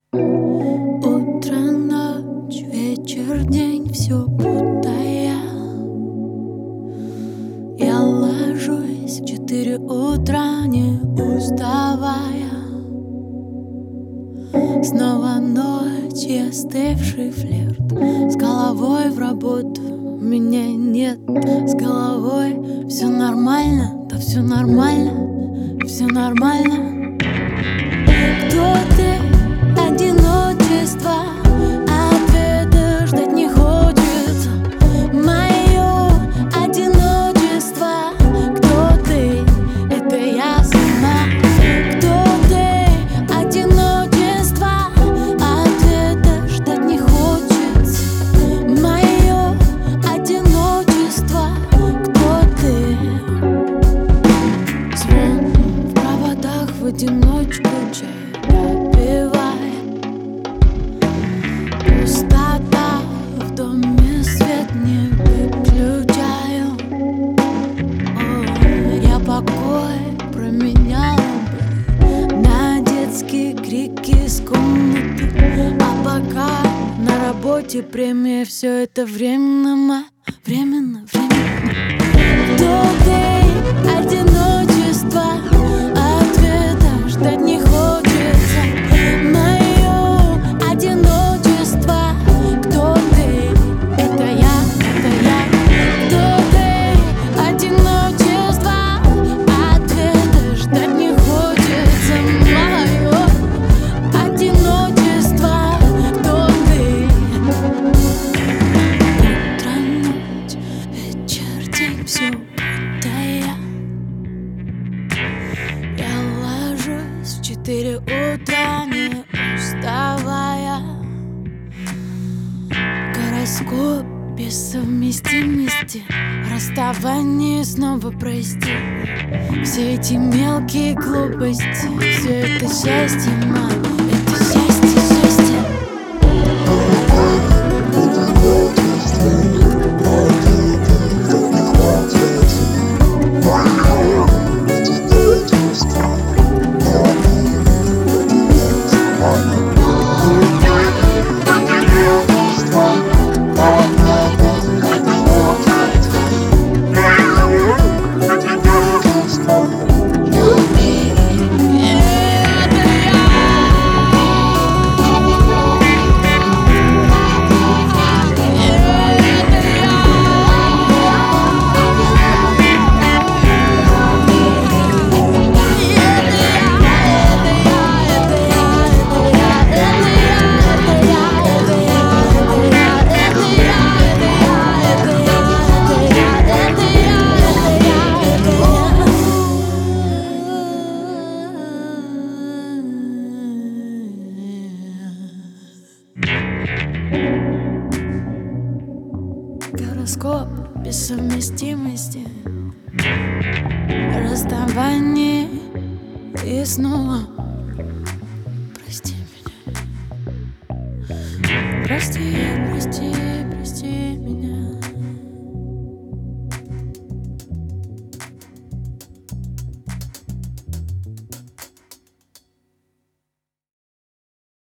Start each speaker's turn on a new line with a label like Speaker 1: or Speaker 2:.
Speaker 1: Утро, ночь, вечер, день, все путая. Я ложусь в 4 утра, не уставая. Снова ночь и остывший флирт. С головой в работу меня нет. С головой все нормально, да все нормально, все нормально. Кто ты? Одиночество, ответа ждать не хочется. Мое одиночество. Кто ты? Это я сама. Кто ты? Одиночество, ответа ждать не хочется. Мое одиночество. Кто ты? Звон в проводах в одиночку чай попивай. Пустота в доме, свет не выключаю. Я покой променяла бы на детские крики с комнаты. А пока на работе премия, все это временно, временно, временно. Кто ты? Одиночество, ответа ждать не хочется. Мое одиночество. Кто ты? Это я, это я. Кто ты? Одиночество, ответа ждать не хочется. Мое одиночество. Кто ты? Утро, ночь, вечер, день, все путая. Я ложусь в 4 утра, не уставая. Гороскоп без совместимости, расставание снова прости. Все эти мелкие глупости, все это счастье, мам, это счастье, счастье. Гороскоп без совместимости, расставание и снова прости меня. Прости, прости.